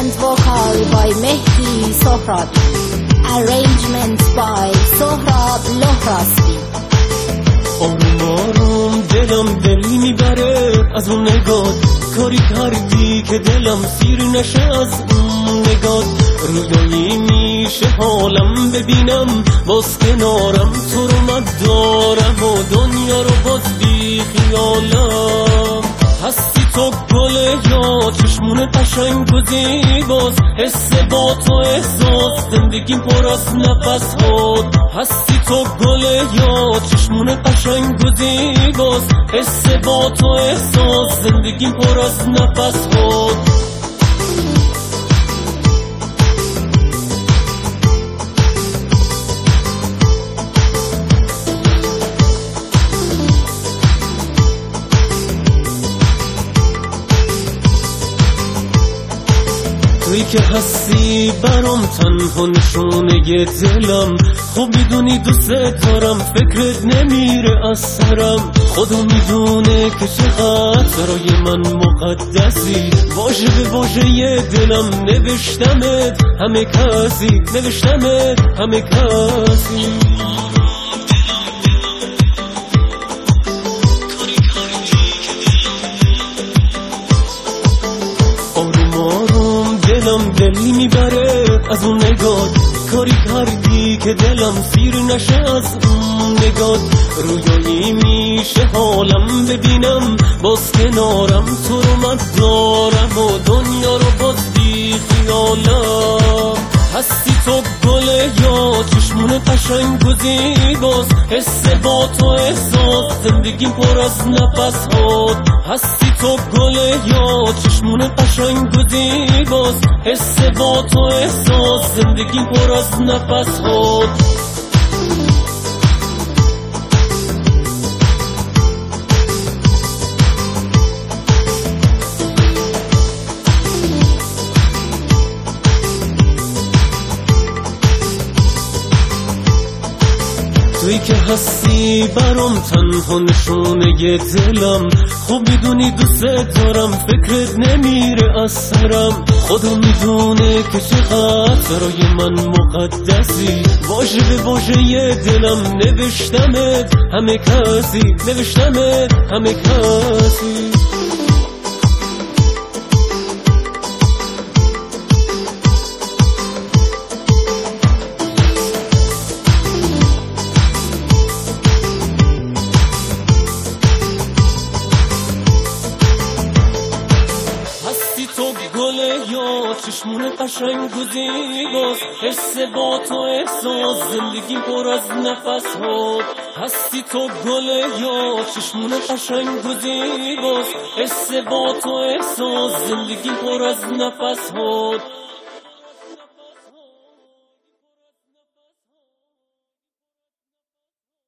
and vocal by Mehdi Sohrabi. Arrangement by Sohrab Lohrasti. آروم آروم دلم دل میبره از اون نگات، کاری کردی که دلم سیر نشه از اون نگات. رویایی میشه حالم ببینم باز کنارم، تو رو من دارم و دنیا رو باز بی خیالم. هستی تو گل یا چشمون قشنگ و زیباز، حس با تو احساس زندگیم پر از نفس هات. هستی تو گل یا چشمون قشنگ و زیباز، حس با تو احساس زندگیم پر از نفس هات. توی که هستی برام تنها نشونه دلم، خب میدونی دوست دارم، فکرت نمیره از سرم. خدا میدونه که چقدر برای من مقدسی، واژه به واژه دلم نوشتمت همه کسی، نوشتمت همه کسی. دلی میبره از اون نگات، کاری کردی که دلم سیر نشه از اون نگات. رویایی میشه حالم ببینم باز کنارم، تو رو من دارم و دنیا رو باز بی خیالم. هستی تو گل یا چشمون قشنگ و زیباز، حس با تو احساس زندگیم پر از نفس هات. هستی تو گل یا چشمون قشنگ و زیباز، حس با تو احساس زندگیم پر از نفس هات. توی که هستی برام تنها نشونه دلم، خب میدونی دوست دارم، فکرت نمیره از سرم. خدا میدونه که چقدر برای من مقدسی، واژه به واژه دلم نوشتمت همه کسی، نوشتمت همه کسی. تو گل یا چشمون قشنگ و زیباز، حس با تو احساس زندگی پر از نفس هات. هستی تو گل یا چشمون قشنگ و زیباز، حس با تو احساس زندگی پر از نفس هات.